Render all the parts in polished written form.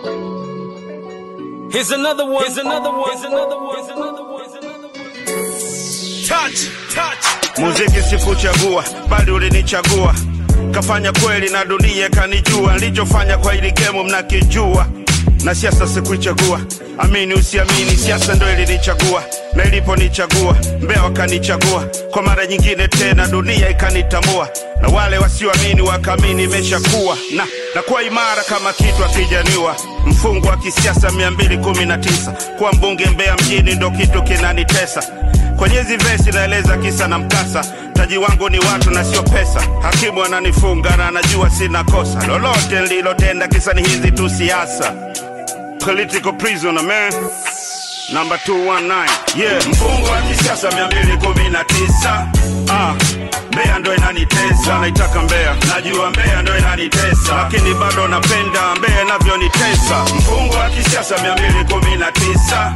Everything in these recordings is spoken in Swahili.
Here's another one. Here's another one. Here's another one. Here's another one. Here's another one. Touch. Muziki sikuchagua, bali ulinichagua. Kafanya kweli na dunia kanijua. Nilichofanya kwa hili game mnakijua. Na siasa sikuichagua. Amini usiamini, siasa ndo ilinichagua. Na iliponichagua, Mbeya wakanichagua. Kwa mara nyingine tena dunia ikanitambua. Na wale wasioamini wakaamini imeshakuwa. Na kuwa imara kama kitu akijaniwa. Mfungo wa kisiasa 219. Kuwa mbunge Mbeya mjini ndo kitu kinanitesa. Kwenye hizi vesi naeleza kisa na mkasa. Taji wangu ni watu na sio pesa. Hakimu ananifunga na anajua sina kosa. Lolote nililotenda kisa ni hizi tu siasa. Political prisoner, man. Number 219. Yeah, mfungo wa kisiasa 219. Mbeya ndo inanitesa. Naitaka Mbeya, najua Mbeya ndo inanitesa. Lakini bado napenda Mbeya inavyonitesa. Mfungo wa kisiasa 219.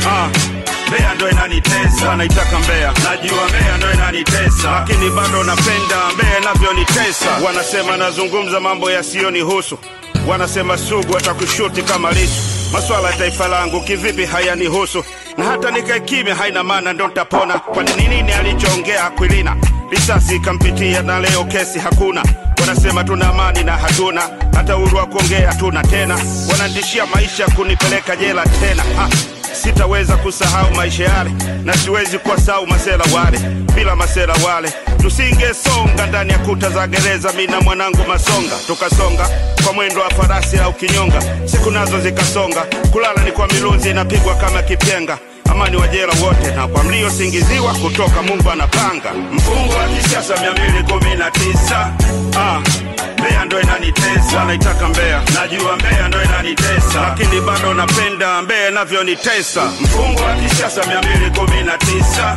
Mbeya ndo inanitesa. Naitaka Mbeya, najua Mbeya ndo inanitesa. Lakini bado napenda Mbeya inavyonitesa. Wanasema nazungumza mambo yasiyonihusu. Wanasema Sugu atakushuti kama Lissu. Maswala ya taifa langu kivipi hayanihusu. Na hata nikae kimya haina maana ndo nitapona. Kwa nini alichoongea Aquilina? Risasi kampitia na leo kesi hakuna. Wanasema tuna amani na hatuna. Hata uhuru wa kuongea tuna tena. Wananitishia maisha kunipeleka jela tena. Sitaweza kusahau maisha yale. Na siwezi kuwasahau masela wale. Bila masela wale tusingesonga ndani ya kuta za gereza. Mimi na mwanangu Masonga tukasonga kwa mwendo wa farasi au kinyonga. Siku nazo zikasonga. Kulala ni kwa milunzi inapigwa kama kipenga. Amani wa jela wote na kwa mlio singiziwa kutoka Mungu anapanga. Mfungo wa kisiasa 219. Mbeya ndo inanitesa. Naitaka Mbeya, najua Mbeya ndo inanitesa. Lakini bado napenda Mbeya inavyonitesa. Mfungo wa kisiasa 219.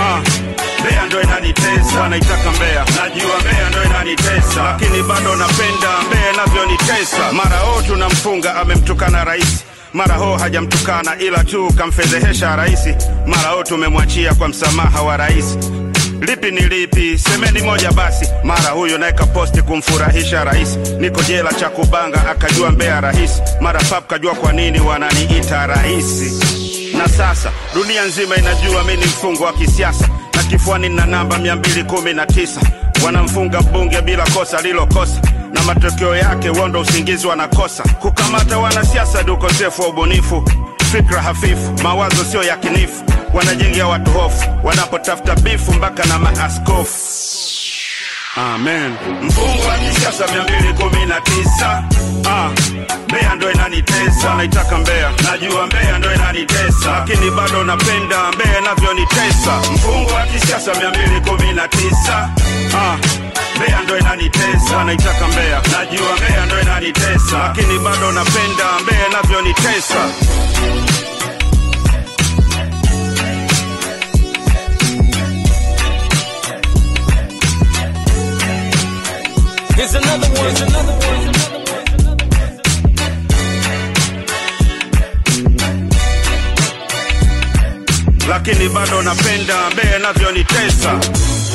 Mbeya ndo inanitesa. Naitaka Mbeya, najua Mbeya ndo inanitesa. Lakini bado napenda Mbeya inavyonitesa. Mara tunamfunga amemtukana rais. Mara hajamtukana ila tu kamfedhehesha rais. Mara tumemwachia kwa msamaha wa rais. Lipi ni lipi, semeni moja basi. Mara huyo naeka posti kumfurahisha rais. Niko jela cha kubanga akajua Mbeya rais. Mara pap kajua kwa nini wananiita rais. Na sasa dunia nzima inajua mimi ni mfungo wa kisiasa. Na kifuani na namba 219. Wanamfunga mbunge bila kosa lilokosa. Na matokeo yake wondo usingizi wanakosa. Kukamata wanasiasa ni ukosefu wa ubunifu. Fikra hafifu, mawazo sio yakinifu. Wanajengea watu hofu, wanapotafuta bifu mpaka na maaskofu. Amen. Mfungo wa kisiasa 219. Mbeya ndo inanitesa. Naitaka Mbeya, najua Mbeya ndo inanitesa. Lakini bado napenda Mbeya inavyonitesa. Mfungo wa kisiasa 219. Mbeya ndo inanitesa. Naitaka Mbeya, najua Mbeya ndo inanitesa. Lakini bado napenda Mbeya inavyonitesa. Here's another one. Here's another one. Lakini bado napenda Mbeya inavyonitesa.